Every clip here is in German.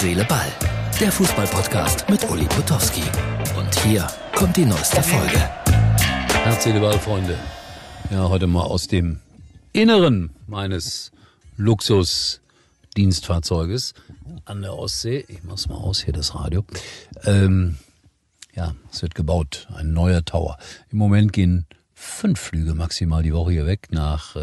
Seele, Ball. Der Fußball-Podcast mit Uli Potowski. Und hier kommt die neueste Folge. Herz, Seele, Ball, Freunde. Ja, heute mal aus dem Inneren meines Luxus-Dienstfahrzeuges an der Ostsee. Ich mach's mal aus, hier das Radio. Ja, es wird gebaut, ein neuer Tower. Im Moment gehen 5 Flüge maximal die Woche hier weg nach,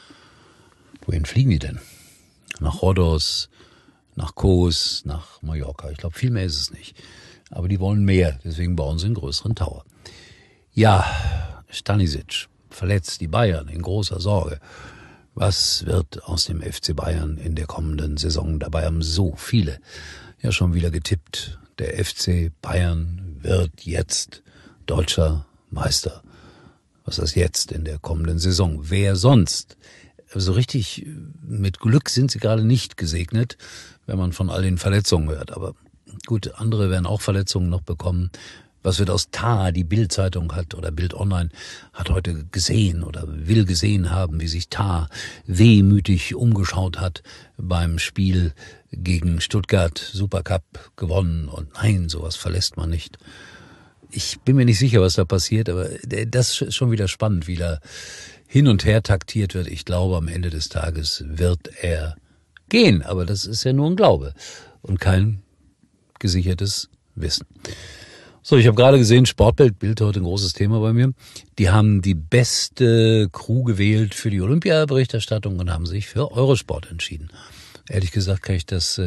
wohin fliegen die denn? Nach Rhodos, nach Kos, nach Mallorca. Ich glaube, viel mehr ist es nicht. Aber die wollen mehr, deswegen bauen sie einen größeren Tower. Ja, Stanisic verletzt, die Bayern in großer Sorge. Was wird aus dem FC Bayern in der kommenden Saison? Dabei haben so viele ja schon wieder getippt. Der FC Bayern wird jetzt deutscher Meister. Was ist das jetzt in der kommenden Saison? Wer sonst? So richtig mit Glück sind sie gerade nicht gesegnet, wenn man von all den Verletzungen hört. Aber gut, andere werden auch Verletzungen noch bekommen. Was wird aus Tah? Die Bild-Zeitung hat, oder Bild Online hat heute gesehen oder will gesehen haben, wie sich Tah wehmütig umgeschaut hat beim Spiel gegen Stuttgart, Supercup gewonnen. Und nein, sowas verlässt man nicht. Ich bin mir nicht sicher, was da passiert, aber das ist schon wieder spannend, wie da hin und her taktiert wird. Ich glaube, am Ende des Tages wird er gehen, aber das ist ja nur ein Glaube und kein gesichertes Wissen. So, ich habe gerade gesehen, Sportbild heute ein großes Thema bei mir. Die haben die beste Crew gewählt für die Olympia-Berichterstattung und haben sich für Eurosport entschieden. Ehrlich gesagt kann ich das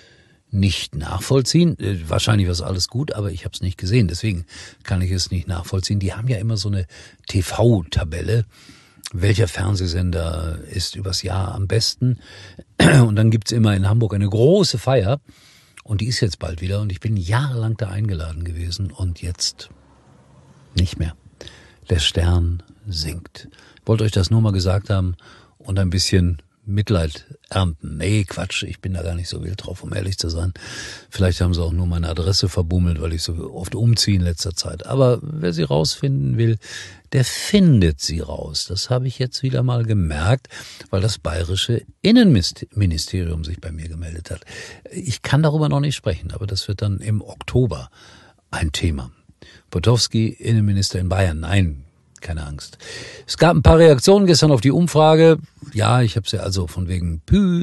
nicht nachvollziehen. Wahrscheinlich war es alles gut, aber ich habe es nicht gesehen. Deswegen kann ich es nicht nachvollziehen. Die haben ja immer so eine TV-Tabelle. Welcher Fernsehsender ist übers Jahr am besten? Und dann gibt's immer in Hamburg eine große Feier. Und die ist jetzt bald wieder. Und ich bin jahrelang da eingeladen gewesen. Und jetzt nicht mehr. Der Stern sinkt. Ich wollte euch das nur mal gesagt haben und ein bisschen Mitleid ernten. Nee, Quatsch, ich bin da gar nicht so wild drauf, um ehrlich zu sein. Vielleicht haben sie auch nur meine Adresse verbummelt, weil ich so oft umziehe in letzter Zeit. Aber wer sie rausfinden will, der findet sie raus. Das habe ich jetzt wieder mal gemerkt, weil das bayerische Innenministerium sich bei mir gemeldet hat. Ich kann darüber noch nicht sprechen, aber das wird dann im Oktober ein Thema. Potowski, Innenminister in Bayern, nein, keine Angst. Es gab ein paar Reaktionen gestern auf die Umfrage. Ja, ich habe sie also von wegen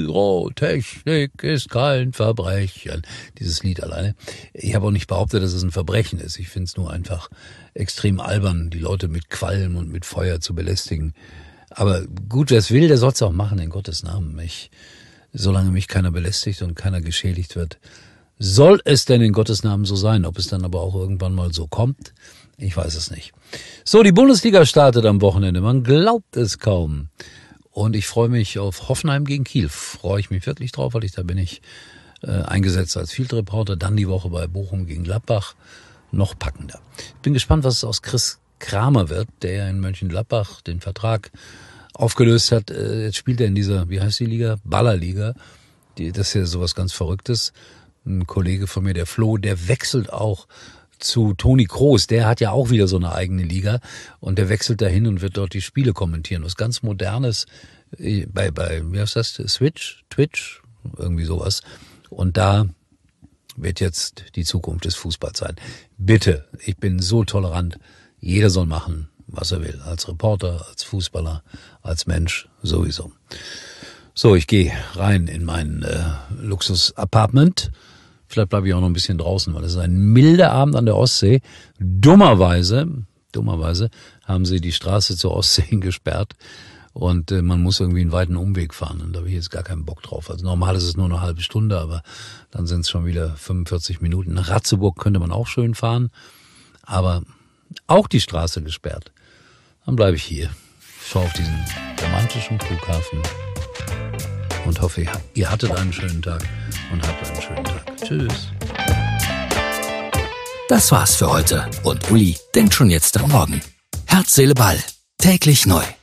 Pyrotechnik ist kein Verbrechen. Dieses Lied alleine. Ich habe auch nicht behauptet, dass es ein Verbrechen ist. Ich finde es nur einfach extrem albern, die Leute mit Qualm und mit Feuer zu belästigen. Aber gut, wer es will, der soll es auch machen, in Gottes Namen. Solange mich keiner belästigt und keiner geschädigt wird, soll es denn in Gottes Namen so sein. Ob es dann aber auch irgendwann mal so kommt, ich weiß es nicht. So, die Bundesliga startet am Wochenende. Man glaubt es kaum. Und ich freue mich auf Hoffenheim gegen Kiel. Freue ich mich wirklich drauf, weil da bin ich eingesetzt als Field Reporter. Dann die Woche bei Bochum gegen Gladbach. Noch packender. Ich bin gespannt, was es aus Chris Kramer wird, der in Mönchengladbach den Vertrag aufgelöst hat. Jetzt spielt er in dieser, wie heißt die Liga? Ballerliga. Das ist ja sowas ganz Verrücktes. Ein Kollege von mir, der Flo, der wechselt auch zu Toni Kroos, der hat ja auch wieder so eine eigene Liga und der wechselt dahin und wird dort die Spiele kommentieren. Was ganz Modernes bei wie heißt das? Twitch, irgendwie sowas. Und da wird jetzt die Zukunft des Fußballs sein. Bitte, ich bin so tolerant. Jeder soll machen, was er will. Als Reporter, als Fußballer, als Mensch sowieso. So, ich gehe rein in mein Luxus-Apartment. Vielleicht bleibe ich auch noch ein bisschen draußen, weil es ist ein milder Abend an der Ostsee. Dummerweise haben sie die Straße zur Ostsee gesperrt und man muss irgendwie einen weiten Umweg fahren. Und da habe ich jetzt gar keinen Bock drauf. Also normal ist es nur eine halbe Stunde, aber dann sind es schon wieder 45 Minuten. Nach Ratzeburg könnte man auch schön fahren, aber auch die Straße gesperrt. Dann bleibe ich hier, schaue auf diesen romantischen Flughafen und hoffe, ihr hattet einen schönen Tag und habt einen schönen Tag. Tschüss. Das war's für heute und Uli denkt schon jetzt am Morgen. Herz, Seele, Ball. Täglich neu.